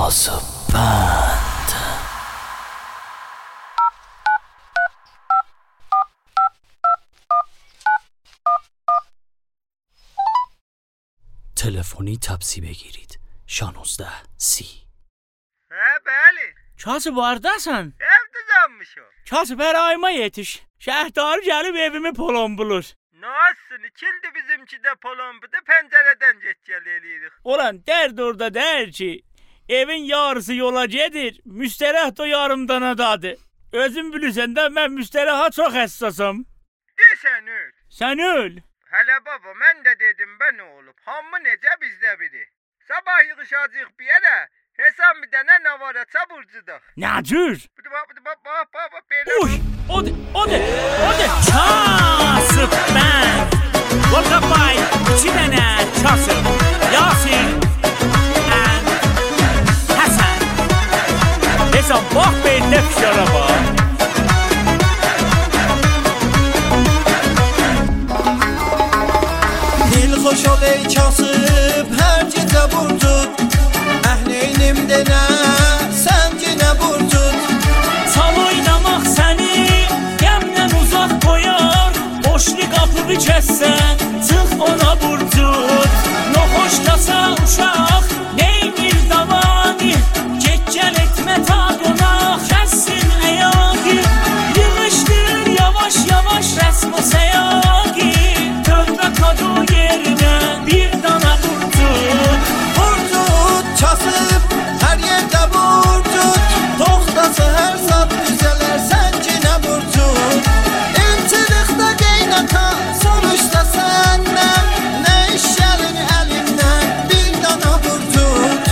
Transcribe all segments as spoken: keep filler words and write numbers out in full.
Casıband. تلفنی تپسی بگیرید. شانزده سی. Hə, bəli. Kasıb hardasan? Evdəzənmişəm. Kasıb hər ayıma yetiş. Şəhdarı gəlib evimi polombulur. Nasıl? İkildi bizimki də polombudu, pəncərədən get-gəl eləyirik. Olan dərd orada dər ki, evin yarısı yola gedir, müstərəh də yarımdanadadır. Özün bilirsən də mən müstərəha çox həssasam. Desən öl. Sən öl. Hələ baba, mən də dedim bə nə olub? Hamı necə bizdə biri. Sabah yığışacaq bir yerə, hesab bir dənə navaraça burcudaq. Nə cür? Budu bax, budu bax, bax, bax, bax, belə. Uy, o de, o de, o de. Kasıband. Volga bay, iki dənə kasıb. Yasir, and Həsən. Hesab bax belə fişara bax. Xoş ol ey kasıb, hər gecə burcud. Əhleynim denə, sən yenə burcud. Sal oynamaq səni qəmdən uzaq qoyar. Boşlu qapını kəssən, çıx ona burcud. Noxoşlasa uşaq, neynir davani. Get-gəl etmə ta qonaq, kəssin əyaqi. Yığışdır yavaş yavaş rəsm-i səyaqi. Tövbə kado yerinə bir dana burcud. Burcud, kasıb, hər yerdə burcud. Toxtası hər zat düzələr, sən yenə burcud. Elçilikdə qeynata, soruşda səndən. Nə iş gəlin əlindən, bir dana burcud.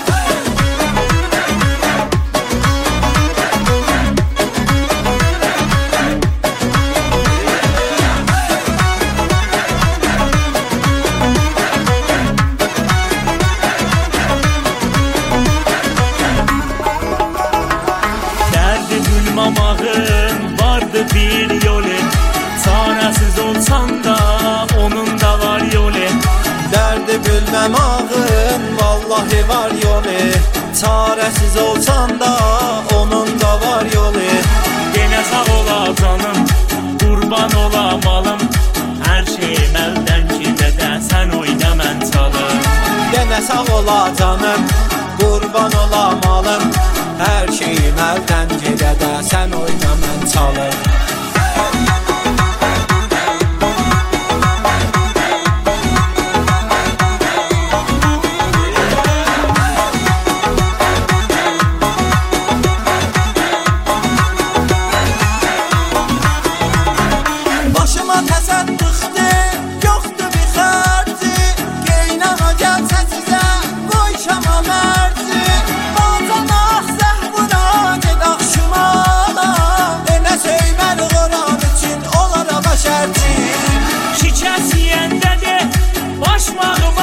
Mamağın vardı bir yolu. Çarəsiz olsan da onun da var yolu. Dərdi bilməm ağın, vallahi var yolu. Çarəsiz olsan da onun da var yolu. Yenə sağ ola canım, qurban ola malım. Hər şeyim əldən gidə, sən oyna mən çalım. Yenə sağ ola canım, qurban ola malım. Hər şeyim əldən gedə də, sən oyna mən çalım. Başıma təsəddüqdir, yoxdur bir xərci. Qeynana gəlsə sizə, qoy şama mərci. Bacana zəhvuna ged axşımala. Enə söyməni qoran üçün onlara başərci. Şikəs yiyəndə də başmağıma